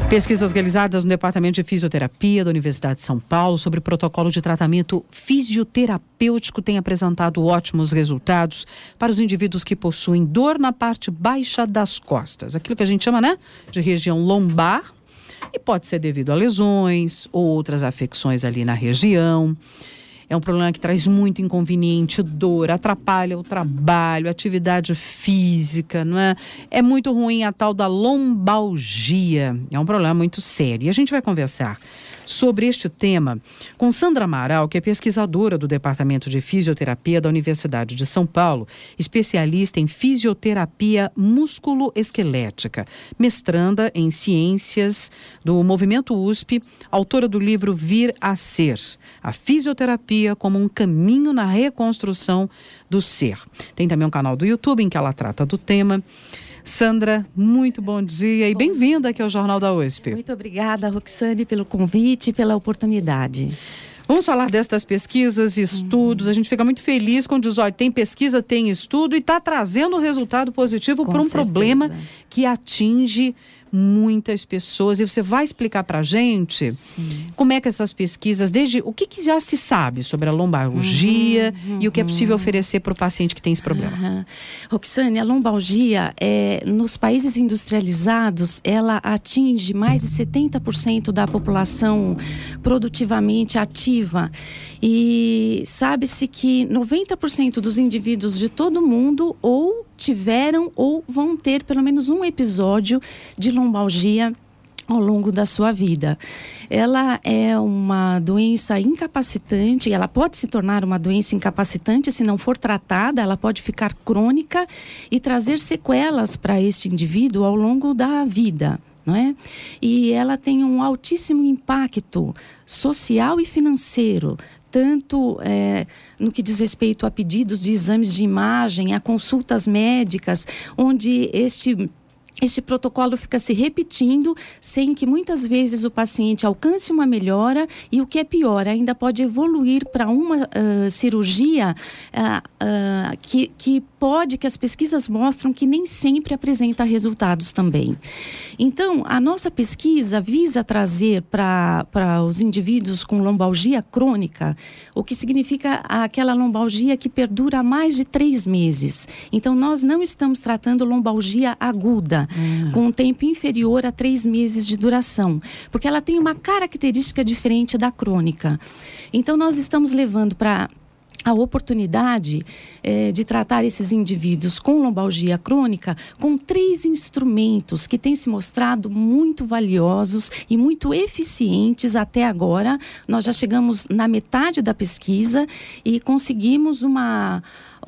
Pesquisas realizadas no Departamento de Fisioterapia da Universidade de São Paulo sobre o protocolo de tratamento fisioterapêutico têm apresentado ótimos resultados para os indivíduos que possuem dor na parte baixa das costas. Aquilo que a gente chama, de região lombar, e pode ser devido a lesões ou outras afecções ali na região. É um problema que traz muito inconveniente, dor, atrapalha o trabalho, atividade física, não é? É muito ruim a tal da lombalgia. É um problema muito sério. E a gente vai conversar sobre este tema com Sandra Amaral, que é pesquisadora do Departamento de Fisioterapia da Universidade de São Paulo, especialista em fisioterapia músculo-esquelética, mestranda em ciências do Movimento USP, autora do livro Vir a Ser, a fisioterapia como um caminho na reconstrução do ser. Tem também um canal do YouTube em que ela trata do tema. Sandra, muito bom dia e bem-vinda aqui ao Jornal da USP. Muito obrigada, Roxane, pelo convite e pela oportunidade. Vamos falar destas pesquisas e estudos. A gente fica muito feliz quando diz, tem pesquisa, tem estudo e está trazendo resultado positivo para um problema que atinge muitas pessoas. E você vai explicar para a gente como é que essas pesquisas, desde o que já se sabe sobre a lombalgia e o que é possível oferecer para o paciente que tem esse problema. Roxane, a lombalgia, nos países industrializados, ela atinge mais de 70% da população produtivamente ativa. E sabe-se que 90% dos indivíduos de todo o mundo ou tiveram ou vão ter pelo menos um episódio de lombalgia ao longo da sua vida. Ela é uma doença incapacitante, ela pode se tornar uma doença incapacitante se não for tratada, ela pode ficar crônica e trazer sequelas para este indivíduo ao longo da vida. Não é? E ela tem um altíssimo impacto social e financeiro, tanto no que diz respeito a pedidos de exames de imagem, a consultas médicas, onde este protocolo fica se repetindo sem que muitas vezes o paciente alcance uma melhora e, o que é pior, ainda pode evoluir para uma cirurgia que as pesquisas mostram que nem sempre apresenta resultados também. Então, a nossa pesquisa visa trazer para os indivíduos com lombalgia crônica, o que significa aquela lombalgia que perdura há mais de 3 meses. Então, nós não estamos tratando lombalgia aguda, com um tempo inferior a 3 meses de duração, porque ela tem uma característica diferente da crônica. Então, nós estamos levando para a oportunidade de tratar esses indivíduos com lombalgia crônica com 3 instrumentos que têm se mostrado muito valiosos e muito eficientes até agora. Nós já chegamos na metade da pesquisa e conseguimos uma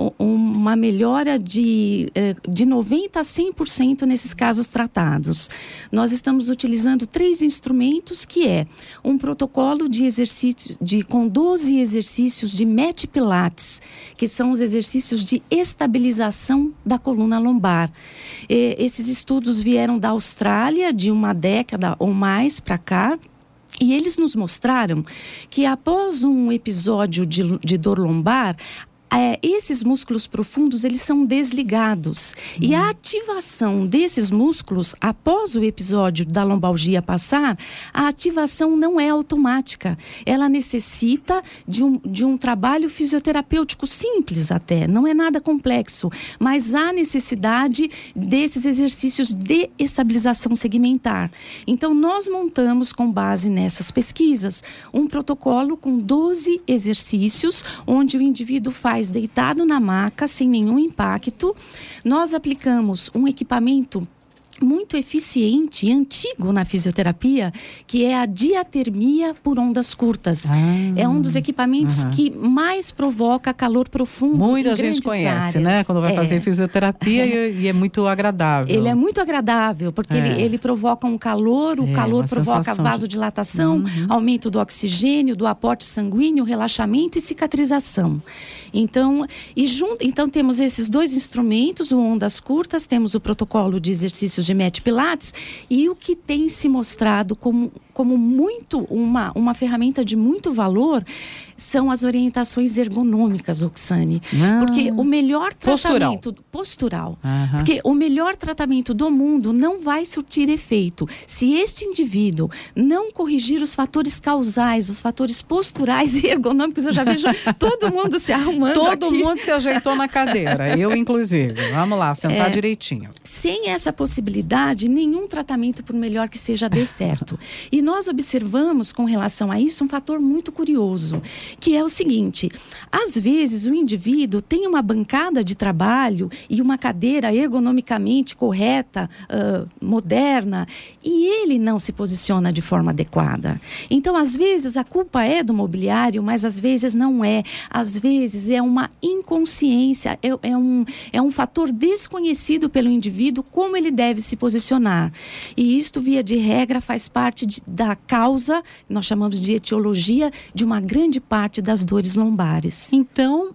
melhora de 90% a 100% nesses casos tratados. Nós estamos utilizando 3 instrumentos, que é um protocolo de exercício com 12 exercícios de MET Pilates, que são os exercícios de estabilização da coluna lombar. Esses estudos vieram da Austrália, de uma década ou mais para cá, e eles nos mostraram que após um episódio de dor lombar, esses músculos profundos, eles são desligados. E a ativação desses músculos, após o episódio da lombalgia passar, a ativação não é automática. Ela necessita de um trabalho fisioterapêutico simples até, não é nada complexo, mas há necessidade desses exercícios de estabilização segmentar. Então, nós montamos, com base nessas pesquisas, um protocolo com 12 exercícios, onde o indivíduo faz deitado na maca, sem nenhum impacto. Nós aplicamos um equipamento muito eficiente e antigo na fisioterapia, que é a diatermia por ondas curtas. É um dos equipamentos que mais provoca calor profundo. Muita gente conhece, áreas. Quando vai fazer fisioterapia e é muito agradável. Ele é muito agradável, porque ele provoca um calor, o calor provoca vasodilatação, aumento do oxigênio, do aporte sanguíneo, relaxamento e cicatrização. Então temos esses 2 instrumentos, o ondas curtas, temos o protocolo de exercícios de MET Pilates, e o que tem se mostrado como como uma ferramenta de muito valor são as orientações ergonômicas, Roxane. Porque o melhor tratamento... Postural. Porque o melhor tratamento do mundo não vai surtir efeito se este indivíduo não corrigir os fatores causais, os fatores posturais e ergonômicos. Eu já vejo todo mundo se arrumando Todo aqui. mundo se ajeitou na cadeira, eu inclusive. Vamos lá, sentar direitinho. Sem essa possibilidade, nenhum tratamento, por melhor que seja, dê certo. E nós observamos com relação a isso um fator muito curioso, que é o seguinte: às vezes o indivíduo tem uma bancada de trabalho e uma cadeira ergonomicamente correta, moderna, e ele não se posiciona de forma adequada. Então, às vezes, a culpa é do mobiliário, mas às vezes não é. Às vezes é uma inconsciência, é um fator desconhecido pelo indivíduo como ele deve se posicionar. E isto, via de regra, faz parte da causa, nós chamamos de etiologia, de uma grande parte das dores lombares. Então,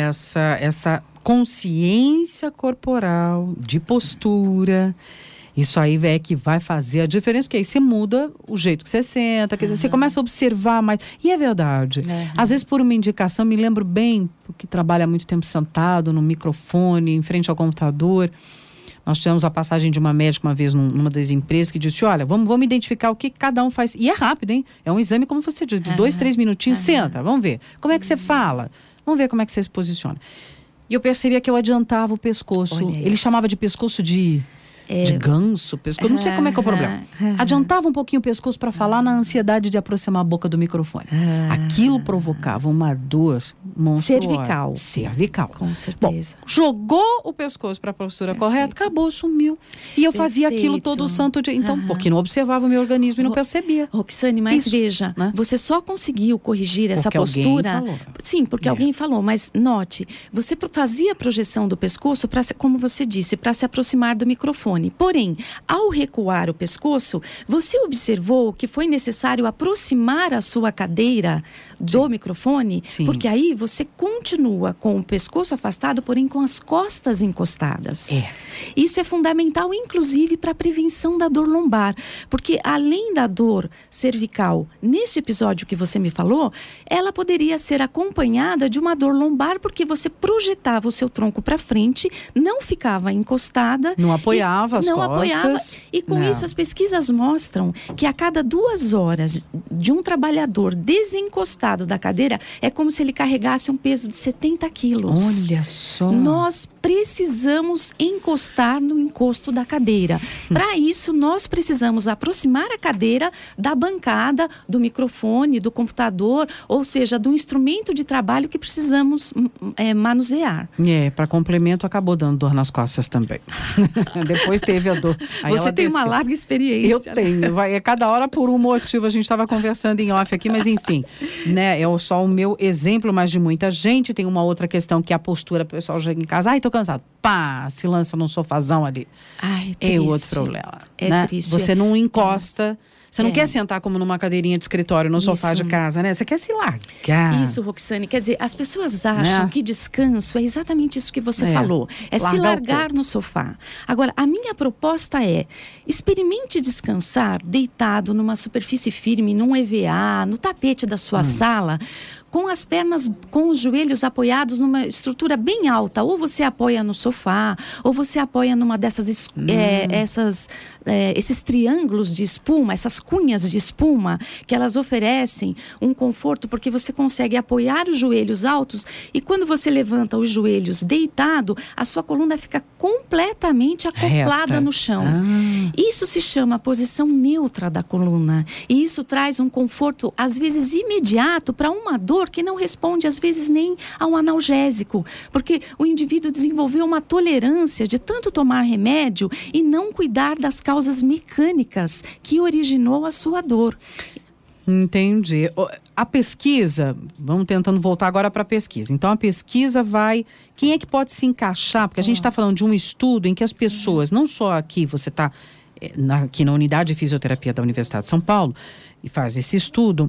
essa consciência corporal, de postura, isso aí é que vai fazer a diferença, porque aí você muda o jeito que você senta, quer dizer, você começa a observar mais. E é verdade. Às vezes, por uma indicação, me lembro bem, porque trabalha muito tempo sentado no microfone, em frente ao computador. Nós tivemos a passagem de uma médica uma vez numa das empresas que disse: olha, vamos identificar o que cada um faz. E é rápido, hein? É um exame, como você diz, de 2, 3 minutinhos. Senta, vamos ver. Como é que você fala? Vamos ver como é que você se posiciona. E eu percebia que eu adiantava o pescoço. Ele chamava de pescoço de ganso, pescoço. Não sei como é que é o problema. Adiantava um pouquinho o pescoço para falar na ansiedade de aproximar a boca do microfone. Aquilo provocava uma dor monstruosa. Cervical. Com certeza. Bom, jogou o pescoço para a postura correta, acabou, sumiu. E eu fazia aquilo todo o santo dia. Então, porque não observava o meu organismo e não percebia. Roxane, mas veja, você só conseguiu corrigir essa postura... Sim, porque alguém falou, mas note, você fazia a projeção do pescoço, como você disse, para se aproximar do microfone. Porém, ao recuar o pescoço, você observou que foi necessário aproximar a sua cadeira do microfone? Porque aí você continua com o pescoço afastado, porém com as costas encostadas. Isso é fundamental, inclusive, para a prevenção da dor lombar. Porque além da dor cervical, neste episódio que você me falou, ela poderia ser acompanhada de uma dor lombar, porque você projetava o seu tronco para frente, não ficava encostada. Não apoiava as costas. Apoiava. E com isso, as pesquisas mostram que a cada 2 horas de um trabalhador desencostado da cadeira, é como se ele carregasse um peso de 70 quilos. Olha só. Nós precisamos encostar no encosto da cadeira. Para isso, nós precisamos aproximar a cadeira da bancada, do microfone, do computador, ou seja, do instrumento de trabalho que precisamos manusear. Para complemento, acabou dando dor nas costas também. Depois teve a dor. Aí você tem uma larga experiência. Eu tenho. Cada hora por um motivo. A gente estava conversando em off aqui, mas enfim, né? É só o meu exemplo, mas de muita gente. Tem uma outra questão que é a postura. O pessoal chega em casa, tô cansado. Pá, se lança num sofazão ali. É outro problema. Né? Triste. Você não encosta. Você não quer sentar como numa cadeirinha de escritório no sofá de casa, né? Você quer se largar. Isso, Roxane. Quer dizer, as pessoas acham que descanso é exatamente isso que você falou. É se largar no sofá. Agora, a minha proposta é: experimente descansar deitado numa superfície firme, num EVA, no tapete da sua sala, com as pernas, com os joelhos apoiados numa estrutura bem alta. Ou você apoia no sofá, ou você apoia numa dessas esses triângulos de espuma, essas cunhas de espuma, que elas oferecem um conforto, porque você consegue apoiar os joelhos altos, e quando você levanta os joelhos deitado, a sua coluna fica completamente acoplada no chão. Isso se chama posição neutra da coluna. E isso traz um conforto, às vezes imediato, para uma dor que não responde, às vezes, nem a um analgésico, porque o indivíduo desenvolveu uma tolerância de tanto tomar remédio e não cuidar das causas mecânicas que originou a sua dor. Entendi. A pesquisa, vamos tentando voltar agora para a pesquisa. Então, a pesquisa vai... Quem é que pode se encaixar? Porque a gente está falando de um estudo em que as pessoas, não só aqui você está aqui na unidade de fisioterapia da Universidade de São Paulo, e faz esse estudo,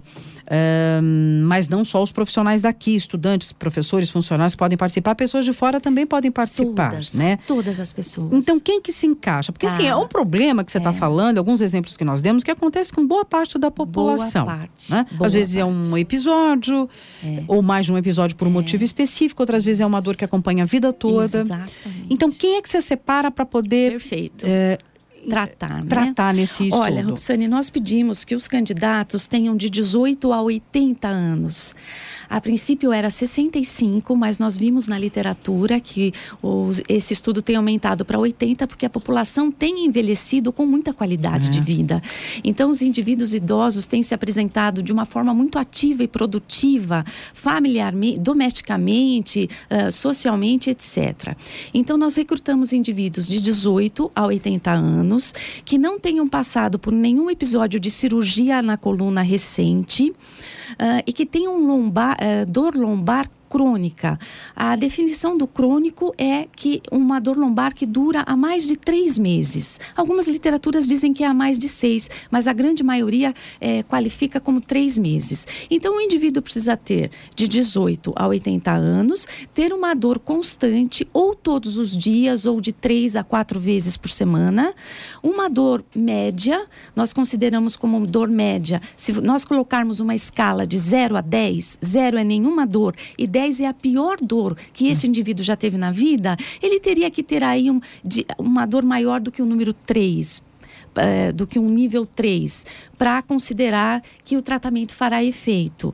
mas não só os profissionais daqui, estudantes, professores, funcionários podem participar, pessoas de fora também podem participar, né? Todas as pessoas. Então, quem que se encaixa? Porque, assim, é um problema que você está falando, alguns exemplos que nós demos, que acontece com boa parte da população. Boa parte. Né? Às vezes é um episódio, ou mais de um episódio por um motivo específico, outras vezes é uma dor que acompanha a vida toda. Exatamente. Então, quem é que você separa para poder... Perfeito. Tratar, né? Tratar nesse estudo. Olha, Roxane, nós pedimos que os candidatos tenham de 18 a 80 anos. A princípio era 65, mas nós vimos na literatura que esse estudo tem aumentado para 80, porque a população tem envelhecido com muita qualidade de vida. Então, os indivíduos idosos têm se apresentado de uma forma muito ativa e produtiva, familiarmente, domesticamente, socialmente, etc. Então, nós recrutamos indivíduos de 18 a 80 anos, que não tenham passado por nenhum episódio de cirurgia na coluna recente e que tenham dor lombar crônica. A definição do crônico é que uma dor lombar que dura há mais de 3 meses. Algumas literaturas dizem que é há mais de 6, mas a grande maioria qualifica como 3 meses. Então, o indivíduo precisa ter de 18 a 80 anos, ter uma dor constante, ou todos os dias, ou de 3 a 4 vezes por semana. Uma dor média, nós consideramos como dor média, se nós colocarmos uma escala de 0 a 10, 0 é nenhuma dor e 10 é a pior dor que esse indivíduo já teve na vida, ele teria que ter aí uma dor maior do que o número 3, do que um nível 3, para considerar que o tratamento fará efeito.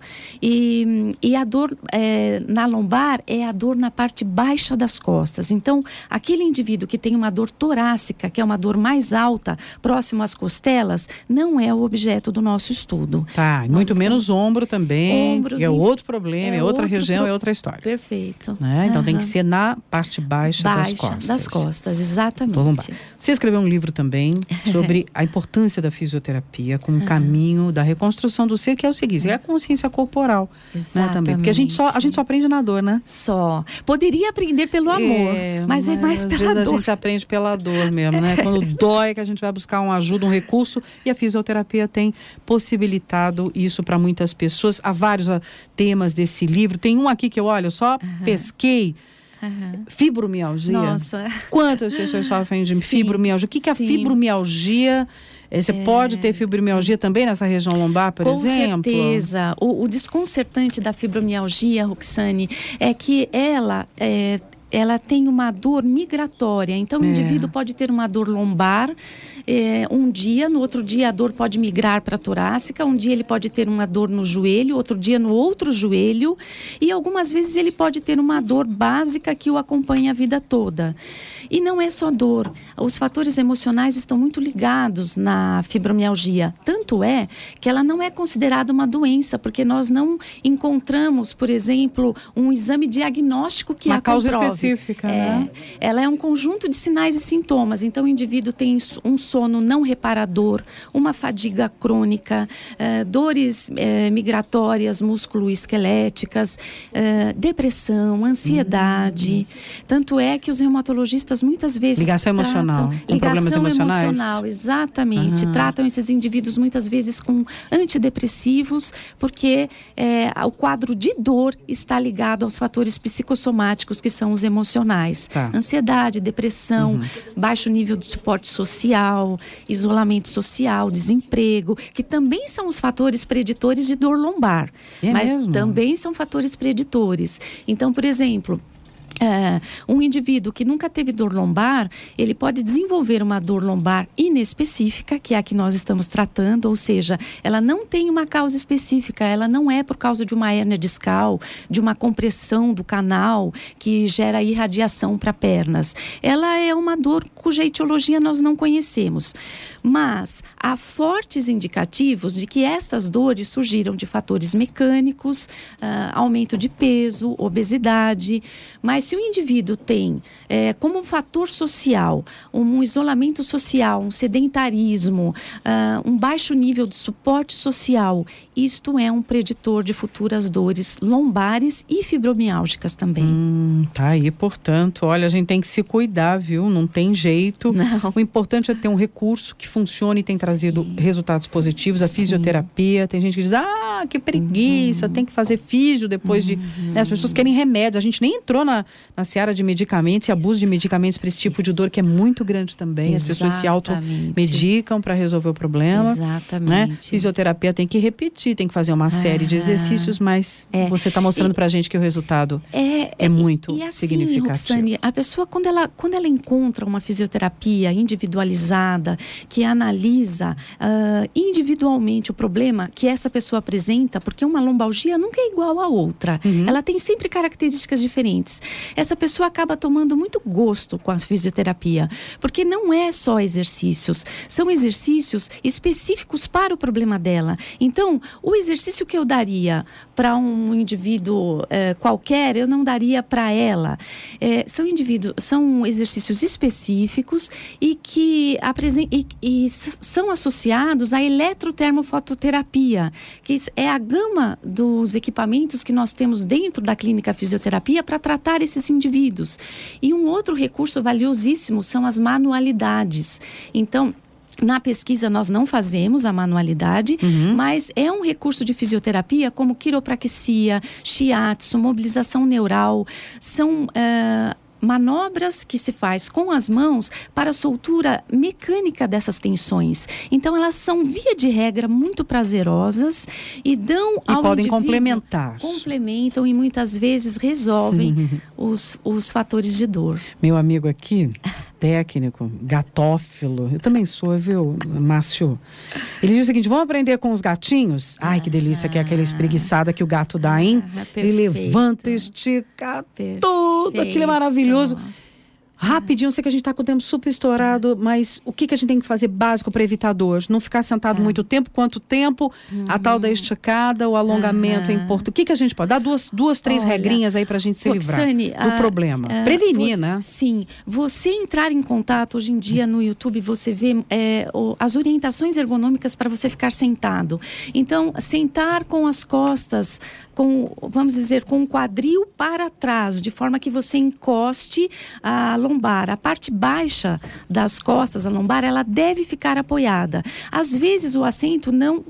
E a dor na lombar é a dor na parte baixa das costas. Então, aquele indivíduo que tem uma dor torácica, que é uma dor mais alta, próximo às costelas, não é o objeto do nosso estudo. Tá, muito menos ombro também, Ombros, que é outro problema, é outra região, é outra história. Perfeito. Né? Então tem que ser na parte baixa das costas, exatamente. Você escreveu um livro também sobre a importância da fisioterapia como um caminho da reconstrução do ser, que é o seguinte, é a consciência corporal, né, também. Porque a gente só aprende na dor, né? Só. Poderia aprender pelo amor, mas é mais pela dor. Às vezes a gente aprende pela dor mesmo, né? Quando dói, que a gente vai buscar uma ajuda, um recurso, e a fisioterapia tem possibilitado isso para muitas pessoas. Há vários temas desse livro. Tem um aqui que eu só pesquei. Fibromialgia. Nossa. Quantas pessoas sofrem de fibromialgia? O que é a fibromialgia? Você pode ter fibromialgia também nessa região lombar, por exemplo? Com certeza. O desconcertante da fibromialgia, Roxane, é que ela tem uma dor migratória. Então, o indivíduo pode ter uma dor lombar um dia, no outro dia a dor pode migrar para a torácica, um dia ele pode ter uma dor no joelho, outro dia no outro joelho, e algumas vezes ele pode ter uma dor básica que o acompanha a vida toda. E não é só dor, os fatores emocionais estão muito ligados na fibromialgia, tanto é que ela não é considerada uma doença, porque nós não encontramos, por exemplo, um exame diagnóstico que a comprove. Uma causa específica, né? Ela é um conjunto de sinais e sintomas, então o indivíduo tem um sono não reparador, uma fadiga crônica, dores migratórias musculoesqueléticas, depressão, ansiedade. Tanto é que os reumatologistas muitas vezes ligação emocional, com problemas emocionais? Emocional, exatamente. Tratam esses indivíduos muitas vezes com antidepressivos, porque o quadro de dor está ligado aos fatores psicossomáticos, que são os emocionais. Ansiedade, depressão, baixo nível de suporte social, isolamento social, desemprego, que também são os fatores preditores de dor lombar. Mas mesmo? Também são fatores preditores. Então, por exemplo, um indivíduo que nunca teve dor lombar, ele pode desenvolver uma dor lombar inespecífica, que é a que nós estamos tratando, ou seja, ela não tem uma causa específica, ela não é por causa de uma hérnia discal, de uma compressão do canal que gera irradiação para pernas. Ela é uma dor cuja etiologia nós não conhecemos, mas há fortes indicativos de que estas dores surgiram de fatores mecânicos, aumento de peso, obesidade, mas Mas se o indivíduo tem como um fator social, um isolamento social, um sedentarismo, um baixo nível de suporte social, isto é um preditor de futuras dores lombares e fibromiálgicas também. Tá aí, portanto, olha, a gente tem que se cuidar, viu? Não tem jeito. Não. O importante é ter um recurso que funcione e tem trazido resultados positivos. A fisioterapia, tem gente que diz, que preguiça, tem que fazer físio depois de... Né, as pessoas querem remédios. A gente nem entrou na seara de medicamentos e abuso de medicamentos para esse tipo de dor, que é muito grande também. As pessoas se automedicam para resolver o problema. Exatamente. Né? Fisioterapia tem que repetir, tem que fazer uma série de exercícios, mas você está mostrando para a gente que o resultado é muito significativo. Roxane, a pessoa, quando ela encontra uma fisioterapia individualizada, que analisa individualmente o problema que essa pessoa apresenta, porque uma lombalgia nunca é igual a outra. Ela tem sempre características diferentes. Essa pessoa acaba tomando muito gosto com a fisioterapia, porque não é só exercícios, são exercícios específicos para o problema dela. Então, o exercício que eu daria para um indivíduo qualquer, eu não daria para ela. São exercícios específicos e que são associados à eletrotermofototerapia, que é a gama dos equipamentos que nós temos dentro da clínica fisioterapia para tratar esses indivíduos. E um outro recurso valiosíssimo são as manualidades. Então, na pesquisa nós não fazemos a manualidade, mas é um recurso de fisioterapia como quiropraxia, shiatsu, mobilização neural, são manobras que se faz com as mãos para a soltura mecânica dessas tensões. Então elas são, via de regra, muito prazerosas e dão ao podem indivíduo, complementam e muitas vezes resolvem os fatores de dor. Meu amigo aqui, técnico, gatófilo, eu também sou, viu, Márcio? Ele diz o seguinte: vamos aprender com os gatinhos? Ai, que delícia, que é aquela espreguiçada que o gato dá, hein? Ele levanta, estica tudo, aquilo é maravilhoso. Rapidinho, eu sei que a gente está com o tempo super estourado, mas o que a gente tem que fazer básico para evitar dor? Não ficar sentado muito tempo? Quanto tempo? A tal da esticada, o alongamento é importante. O que a gente pode? Dá três regrinhas aí para a gente se livrar do problema. Prevenir, né? Sim. Você entrar em contato, hoje em dia no YouTube, você vê as orientações ergonômicas para você ficar sentado. Então, sentar com as costas, vamos dizer, com o quadril para trás, de forma que você encoste a lombar. A parte baixa das costas, a lombar, ela deve ficar apoiada. Às vezes o assento não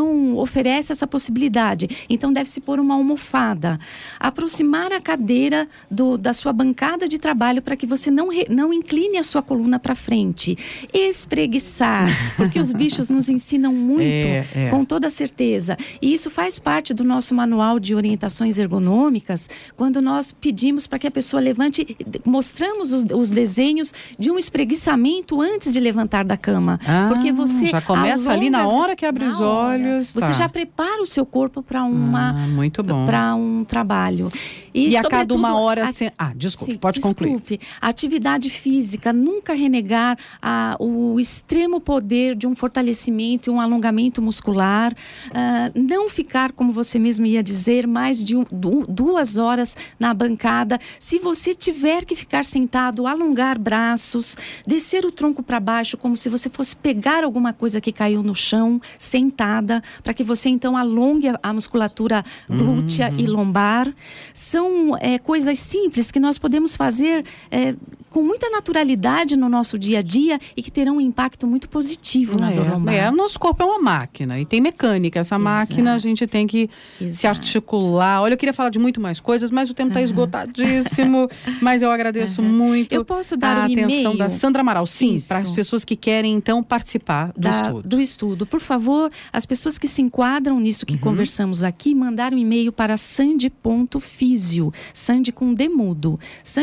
oferece essa possibilidade, então deve-se pôr uma almofada, aproximar a cadeira da sua bancada de trabalho para que você não incline a sua coluna para frente, espreguiçar, porque os bichos nos ensinam muito, com toda certeza, e isso faz parte do nosso manual de orientações ergonômicas, quando nós pedimos para que a pessoa levante, mostramos os desenhos de um espreguiçamento antes de levantar da cama, porque você já começa ali na hora que abre os olhos. Você já prepara o seu corpo para muito bom, para um trabalho. E a cada uma hora... Pode concluir. Atividade física, nunca renegar o extremo poder de um fortalecimento e um alongamento muscular. Não ficar, como você mesmo ia dizer, mais de 2 horas na bancada. Se você tiver que ficar sentado, alongar braços, descer o tronco para baixo, como se você fosse pegar alguma coisa que caiu no chão, sentado, para que você então alongue a musculatura glútea e lombar. São coisas simples que nós podemos fazer com muita naturalidade no nosso dia a dia e que terão um impacto muito positivo na dor lombar. O nosso corpo é uma máquina e tem mecânica. Essa máquina a gente tem que se articular. Olha, eu queria falar de muito mais coisas, mas o tempo está esgotadíssimo. Mas eu agradeço muito. Eu posso dar a atenção da Sandra Amaral, sim, para as pessoas que querem então participar do estudo. Por favor, as pessoas que se enquadram nisso que conversamos aqui, mandaram um e-mail para sandy.fisio, Sandy com D mudo,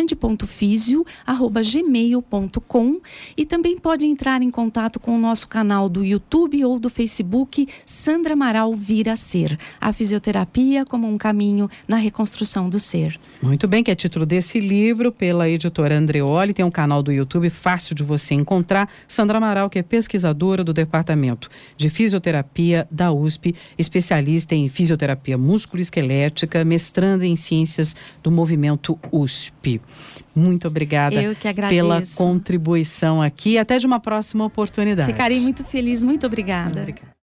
sandy.fisio@gmail.com, e também pode entrar em contato com o nosso canal do YouTube ou do Facebook, Sandra Amaral Vira Ser, a fisioterapia como um caminho na reconstrução do ser. Muito bem, que é título desse livro pela editora Andreoli, tem um canal do YouTube fácil de você encontrar. Sandra Amaral, que é pesquisadora do Departamento de Fisioterapia fisioterapia da USP, especialista em fisioterapia musculoesquelética, mestranda em ciências do movimento USP. Muito obrigada pela contribuição aqui. Até de uma próxima oportunidade. Ficarei muito feliz. Muito obrigada.